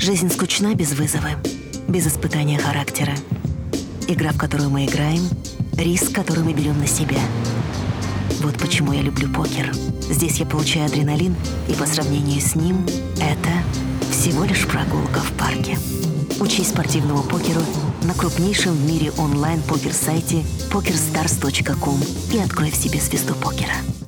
Жизнь скучна без вызова, без испытания характера. Игра, в которую мы играем, риск, который мы берем на себя. Вот почему я люблю покер. Здесь я получаю адреналин, и по сравнению с ним это всего лишь прогулка в парке. Учись спортивному покеру на крупнейшем в мире онлайн-покер-сайте pokerstars.com и открой в себе звезду покера.